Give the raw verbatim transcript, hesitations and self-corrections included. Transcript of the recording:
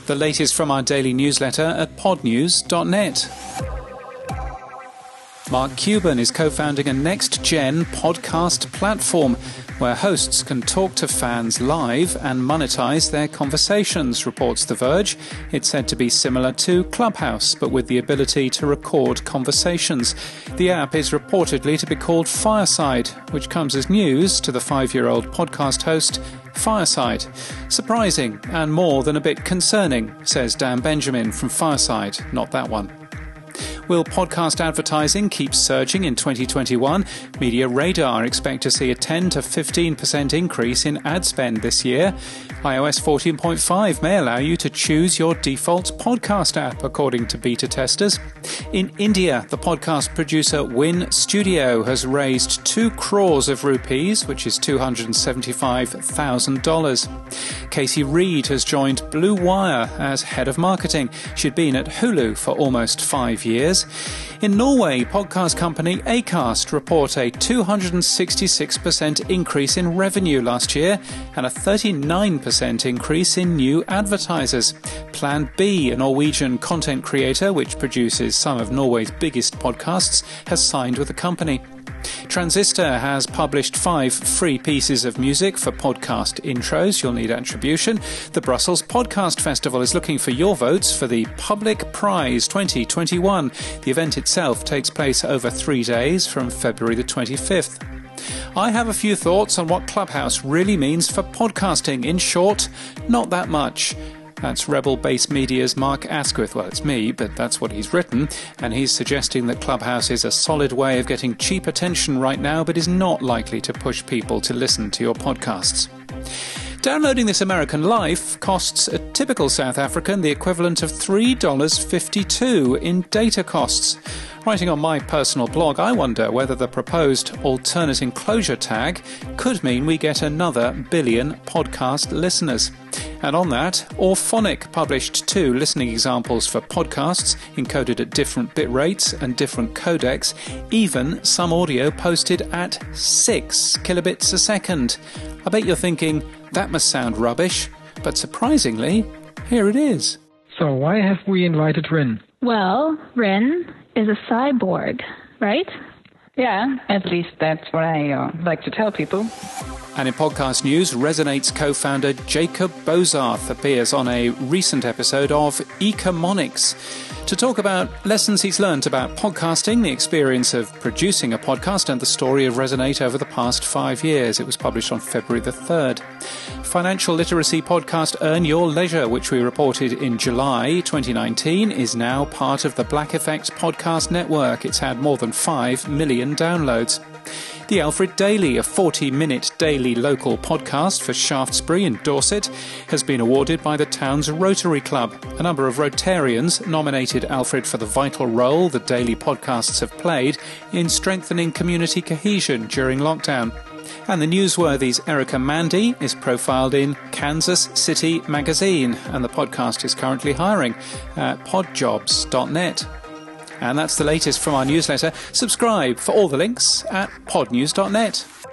The latest from our daily newsletter at pod news dot net. Mark Cuban is co-founding a next-gen podcast platform where hosts can talk to fans live and monetize their conversations, reports The Verge. It's said to be similar to Clubhouse, but with the ability to record conversations. The app is reportedly to be called Fireside, which comes as news to the five-year-old podcast host Fireside. Surprising and more than a bit concerning, says Dan Benjamin from Fireside, not that one. Will podcast advertising keep surging in twenty twenty-one? Media Radar expect to see a ten to fifteen percent increase in ad spend this year. i O S fourteen point five may allow you to choose your default podcast app, according to beta testers. In India, the podcast producer Win Studio has raised two crores of rupees, which is two hundred seventy-five thousand dollars. Casey Reed has joined Blue Wire as head of marketing. She'd been at Hulu for almost five years. In Norway, podcast company Acast report a two hundred sixty-six percent increase in revenue last year and a thirty-nine percent increase in new advertisers. Plan B, a Norwegian content creator which produces some of Norway's biggest podcasts, has signed with the company. Transistor has published five free pieces of music for podcast intros. You'll need attribution. The Brussels Podcast Festival is looking for your votes for the Public Prize twenty twenty-one. The event itself takes place over three days from February the twenty-fifth. I have a few thoughts on what Clubhouse really means for podcasting. In short, not that much. That's Rebel Base Media's Mark Asquith. Well, it's me, but that's what he's written. And he's suggesting that Clubhouse is a solid way of getting cheap attention right now, but is not likely to push people to listen to your podcasts. Downloading This American Life costs a typical South African the equivalent of three dollars fifty-two in data costs. Writing on my personal blog, I wonder whether the proposed alternate enclosure tag could mean we get another billion podcast listeners. And on that, Auphonic published two listening examples for podcasts encoded at different bit rates and different codecs, even some audio posted at six kilobits a second. I bet you're thinking, that must sound rubbish, but surprisingly, here it is. So why have we invited Rin? Well, Rin is a cyborg, right? Yeah, at least that's what I uh, like to tell people. And in podcast news, Resonate's co-founder Jacob Bozarth appears on a recent episode of Ecomonics to talk about lessons he's learned about podcasting, the experience of producing a podcast, and the story of Resonate over the past five years. It was published on February the third. Financial literacy podcast Earn Your Leisure, which we reported in July twenty nineteen, is now part of the Black Effect podcast network. It's had more than five million downloads. The Alfred Daily, a forty-minute daily local podcast for Shaftesbury in Dorset, has been awarded by the town's Rotary Club. A number of Rotarians nominated Alfred for the vital role the daily podcasts have played in strengthening community cohesion during lockdown. And the newsworthy's Erica Mandy is profiled in Kansas City Magazine, and the podcast is currently hiring at pod jobs dot net. And that's the latest from our newsletter. Subscribe for all the links at pod news dot net.